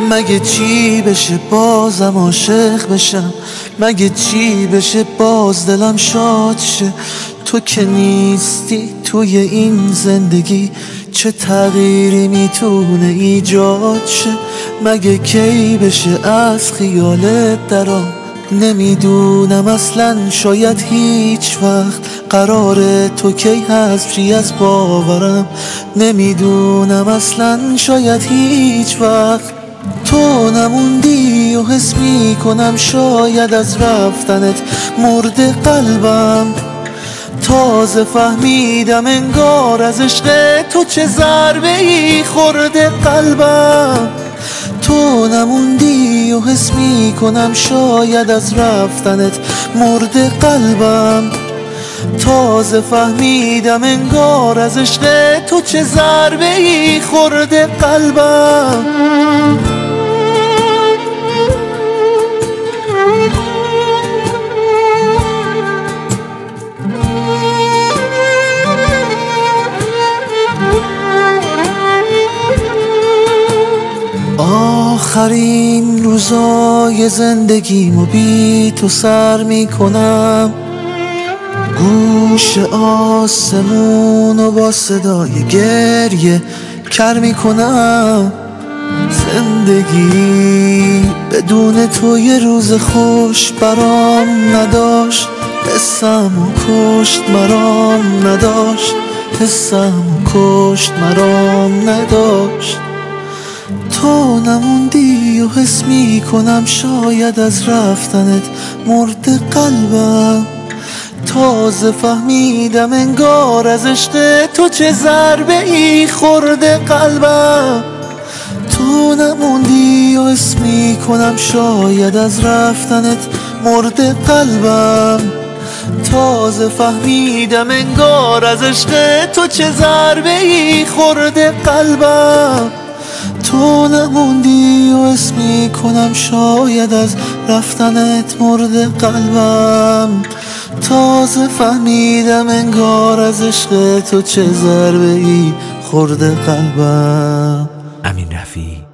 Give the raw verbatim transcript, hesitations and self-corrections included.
مگه چی بشه بازم عاشق بشم؟ مگه چی بشه باز دلم شاد شه؟ تو که نیستی توی این زندگی چه تغییری میتونه ایجاد شه؟ مگه کی بشه از خیالت درام؟ نمیدونم اصلا، شاید هیچ وقت. قراره تو کی حذف شی از باورم؟ نمیدونم اصلا، شاید هیچ وقت. تو نموندی و حس میکنم شاید از رفتنت مرده قلبم. تازه فهمیدم انگار از عشق تو چه ضربه ای خورده قلبم. تو نموندی و حس میکنم شاید از رفتنت مرده قلبم. تازه فهمیدم انگار از عشق تو چه ضربه ای خورده قلبم. آخرین روزای زندگیمو بی تو سر میکنم، گوش آسمونو با صدای گریه کر میکنم. زندگی بدون تو یه روز خوش برام نداشت، حسمو کشت مرام نداشت، حسمو کشت مرام نداشت. تو نموندی و حس میکنم شاید از رفتنت مرده قلبم. تازه فهمیدم انگار از عشق تو چه ضربه ای خورده قلبم. تو نموندی و حس میکنم شاید از رفتنت مرده قلبم. تازه فهمیدم انگار از عشق تو چه ضربه ای خورده قلبم. تو نموندی و حس میکنم شاید از رفتنت مرده قلبم. تازه فهمیدم انگار از عشق تو چه ضربه ای خورده قلبم. امین رفیعی.